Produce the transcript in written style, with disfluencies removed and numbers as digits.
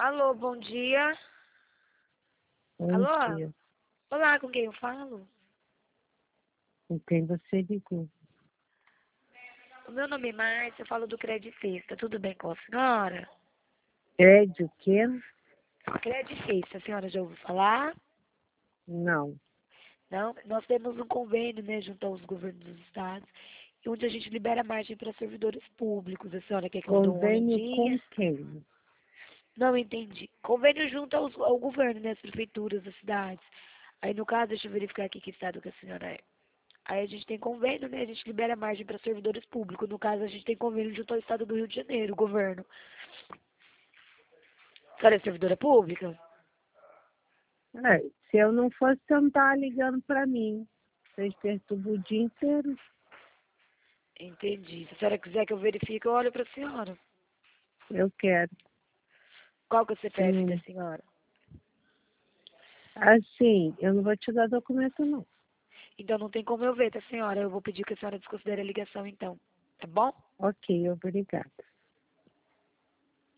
Alô, bom dia. Bom Alô? dia. Olá, com quem eu falo? Com quem você ligou? O meu nome é Márcia, eu falo do Credifesta. Tudo bem com a senhora? Crédito o quê? Credifesta, a senhora já ouviu falar? Não. Não? Nós temos um convênio, né, junto aos governos dos estados, onde a gente libera margem para servidores públicos. A senhora quer que eu dê uma Convênio com olhadinha? quem? Não entendi. Convênio junto ao governo, né, as prefeituras das cidades. Aí, no caso, deixa eu verificar aqui que estado que a senhora é. Aí a gente tem convênio, né? A gente libera margem para servidores públicos. No caso, a gente tem convênio junto ao estado do Rio de Janeiro, o governo. A senhora é servidora pública? Se eu não fosse, você não estava ligando para mim. Vocês perturbam o dia inteiro. Entendi. Se a senhora quiser que eu verifique, eu olho para a senhora. Eu quero. Qual que é o CPF da Hum. senhora? Assim, eu não vou te dar documento, não. Então não tem como eu ver, tá, senhora? Eu vou pedir que a senhora desconsidere a ligação, então. Tá bom? Ok, obrigada.